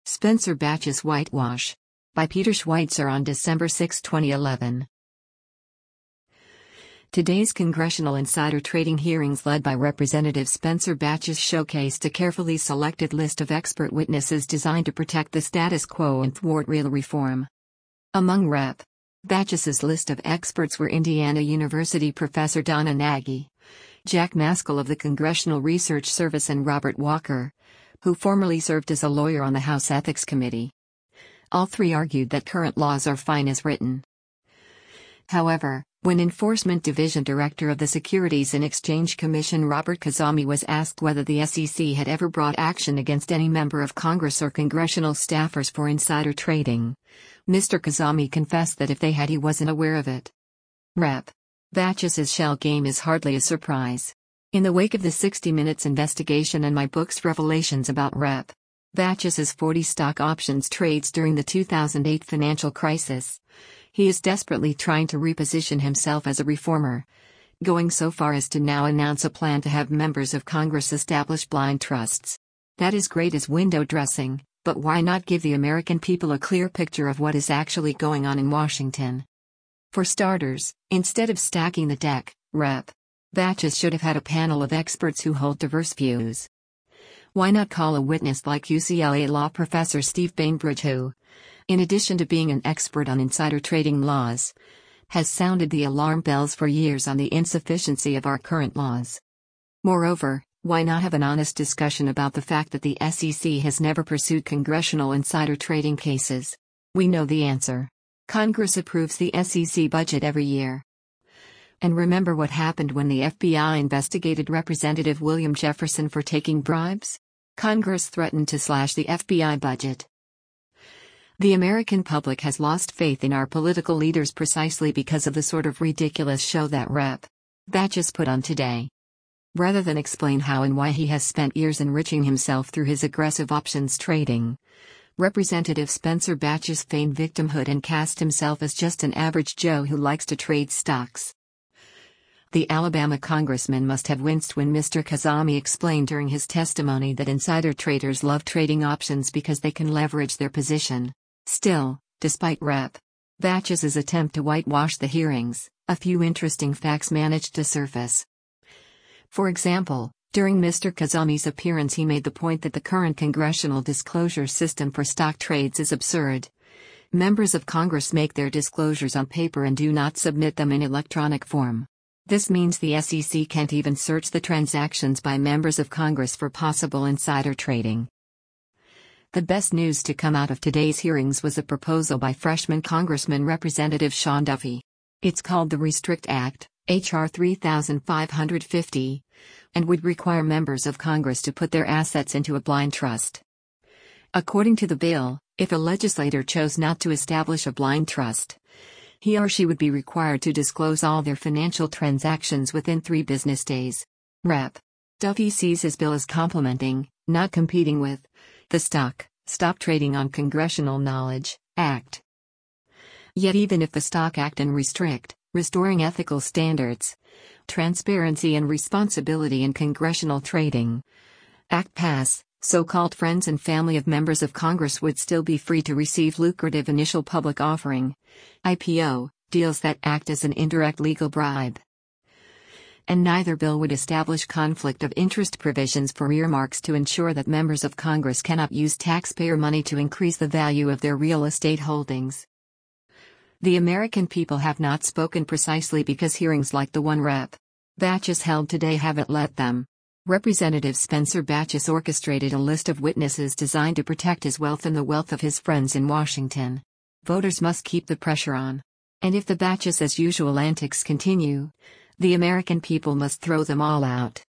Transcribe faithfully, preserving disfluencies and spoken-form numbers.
Spencer Bachus Whitewash. By Peter Schweitzer on December sixth, twenty eleven. Today's congressional insider trading hearings led by Representative Spencer Bachus showcased a carefully selected list of expert witnesses designed to protect the status quo and thwart real reform. Among Representative Bachus's list of experts were Indiana University professor Donna Nagy, Jack Maskell of the Congressional Research Service, and Robert Walker, who formerly served as a lawyer on the House Ethics Committee. All three argued that current laws are fine as written. However, when Enforcement Division Director of the Securities and Exchange Commission Robert Khuzami was asked whether the S E C had ever brought action against any member of Congress or congressional staffers for insider trading, Mister Khuzami confessed that if they had, he wasn't aware of it. Representative Bachus's shell game is hardly a surprise. In the wake of the sixty minutes investigation and my book's revelations about Representative Bachus's forty stock options trades during the two thousand eight financial crisis, he is desperately trying to reposition himself as a reformer, going so far as to now announce a plan to have members of Congress establish blind trusts. That is great as window dressing, but why not give the American people a clear picture of what is actually going on in Washington? For starters, instead of stacking the deck, Representative Bachus should have had a panel of experts who hold diverse views. Why not call a witness like U C L A law professor Steve Bainbridge, who, in addition to being an expert on insider trading laws, has sounded the alarm bells for years on the insufficiency of our current laws? Moreover, why not have an honest discussion about the fact that the S E C has never pursued congressional insider trading cases? We know the answer. Congress approves the S E C budget every year. And remember what happened when the F B I investigated Representative William Jefferson for taking bribes? Congress threatened to slash the F B I budget. The American public has lost faith in our political leaders precisely because of the sort of ridiculous show that Representative Bachus put on today. Rather than explain how and why he has spent years enriching himself through his aggressive options trading, Representative Spencer Bachus feigned victimhood and cast himself as just an average Joe who likes to trade stocks. The Alabama congressman must have winced when Mister Khuzami explained during his testimony that insider traders love trading options because they can leverage their position. Still, despite Representative Bachus's attempt to whitewash the hearings, a few interesting facts managed to surface. For example, during Mister Khuzami's appearance, he made the point that the current congressional disclosure system for stock trades is absurd. Members of Congress make their disclosures on paper and do not submit them in electronic form. This means the S E C can't even search the transactions by members of Congress for possible insider trading. The best news to come out of today's hearings was a proposal by freshman Congressman Representative Sean Duffy. It's called the Restrict Act, H R thirty-five fifty, and would require members of Congress to put their assets into a blind trust. According to the bill, if a legislator chose not to establish a blind trust, he or she would be required to disclose all their financial transactions within three business days. Representative Duffy sees his bill as complementing, not competing with, the Stock, Stop Trading on Congressional Knowledge, Act. Yet even if the Stock Act and Restrict, Restoring Ethical Standards, Transparency and Responsibility in Congressional Trading Act pass, so-called friends and family of members of Congress would still be free to receive lucrative initial public offering, I P O, deals that act as an indirect legal bribe. And neither bill would establish conflict of interest provisions for earmarks to ensure that members of Congress cannot use taxpayer money to increase the value of their real estate holdings. The American people have not spoken precisely because hearings like the one Representative Bachus held today haven't let them. Representative Spencer Bachus orchestrated a list of witnesses designed to protect his wealth and the wealth of his friends in Washington. Voters must keep the pressure on. And if the Bachus as usual antics continue, the American people must throw them all out.